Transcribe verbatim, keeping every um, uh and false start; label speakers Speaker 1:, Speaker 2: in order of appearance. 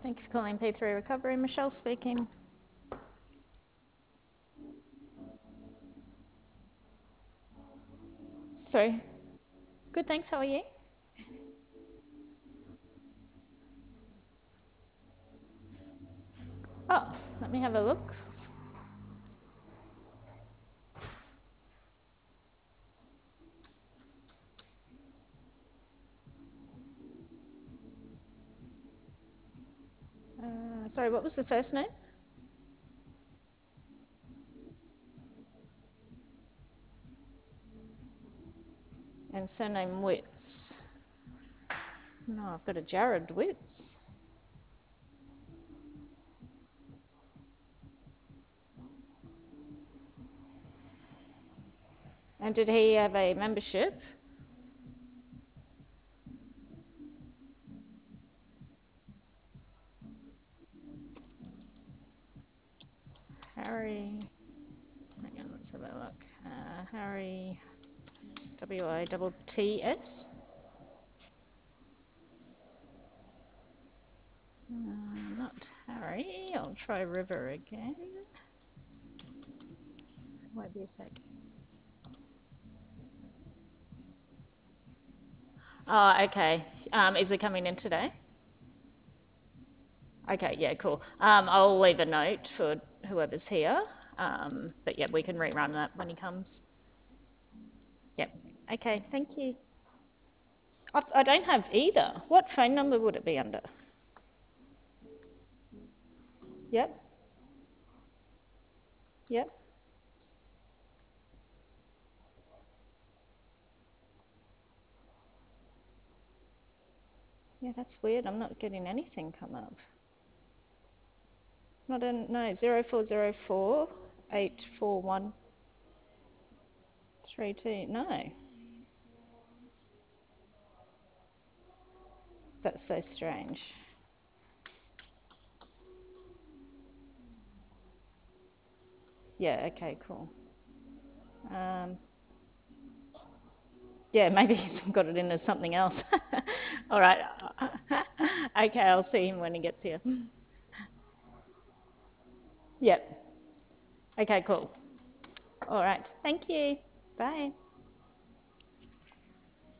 Speaker 1: Thank you for calling P three Recovery. Michelle speaking. Sorry. Good, thanks. How are you? Oh, let me have a look. Uh, sorry, what was the first name? And surname Witts. No, I've got a Jared Witts. And did he have a membership? Harry. Hang on, let's have a look. Uh, Harry. W I T T S. Uh, not Harry. I'll try River again. Won't be a sec. Oh, okay. Um, is he coming in today? Okay, yeah, cool. Um, I'll leave a note for whoever's here. Um, but yeah, we can rerun that when he comes. Yep. Okay, thank you. I, I don't have either. What phone number would it be under? Yep. Yep. Yeah, that's weird. I'm not getting anything come up. Not in, no, zero four zero four eight four one three two. No. That's so strange. Yeah, okay, cool. Um, yeah, maybe he's got it in as something else. All right. Okay, I'll see him when he gets here. Yep. Okay, cool. All right. Thank you. Bye.